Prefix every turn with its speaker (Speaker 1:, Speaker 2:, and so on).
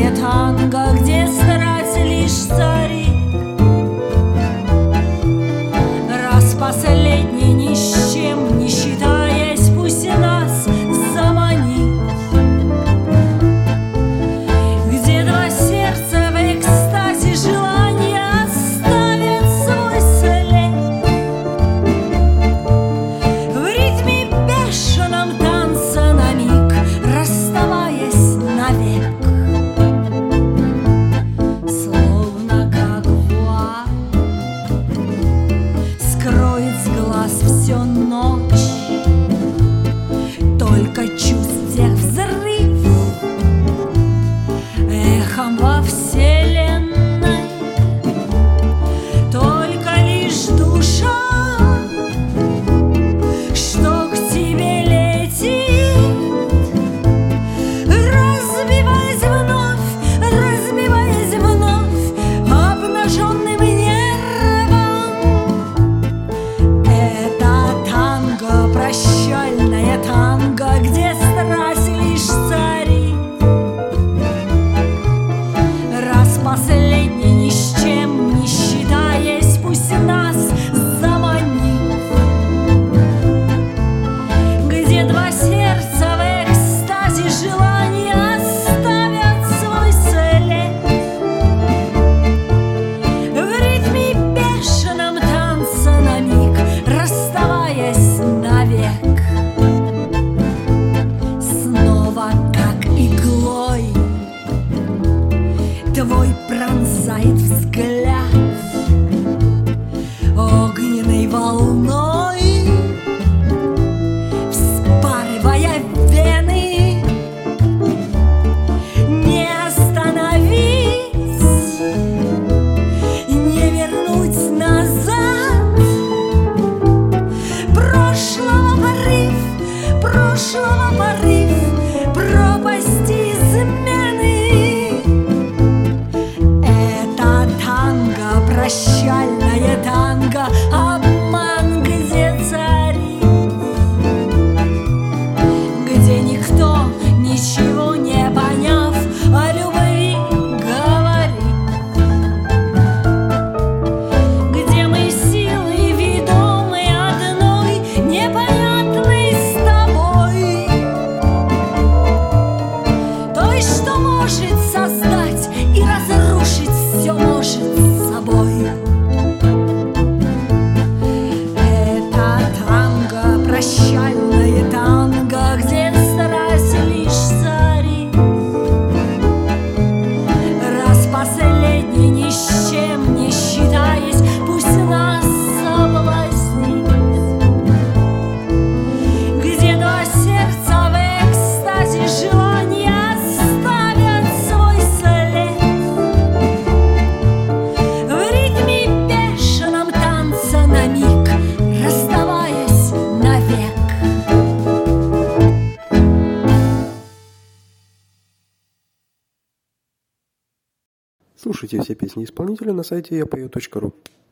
Speaker 1: Распасельное танго, где страсть лишь царит. Раз последний ни с чем не считаясь, пусть и нас заманит. Где два сердца в экстазе желания оставят свой след. В ритме бешеном танца на миг расставаясь навек. Словно как вуаль скроет с глаз всю ночь, только чувств тех взрыв эхом во вселенной. Только лишь душа, что к тебе летит, разбиваясь вновь обнаженным нервом. Это танго, прощальное танго, где страсть лишь царит. Раз последний ни с чем не считаясь, пусть нас заманит. Где два сердца в экстазе желания оставят свой след. В ритме бешеном танца на миг расставаясь навек. Снова как иглой твой пронзает взгляд огненной волной, вспарывая вены. Не остановить, не вернуть назад. Прошлого порыв, пропасти измены. Это танго, прощальное танго, обман, где царит. Где никто, ничего не поняв, о любви говорит. Где мы силой ведомы одной, непонятной с тобой, той, что может создать и разрушить все может с собой. Это танго, прощальное танго, где страсть лишь царит. Раз последний ни с чем не считаясь, пусть нас соблазнит. Где два сердца в экстазе желания оставят свой след. В ритме бешеном танца на миг расставаясь навек.
Speaker 2: Слушайте все песни исполнителя на сайте yapoe.ru.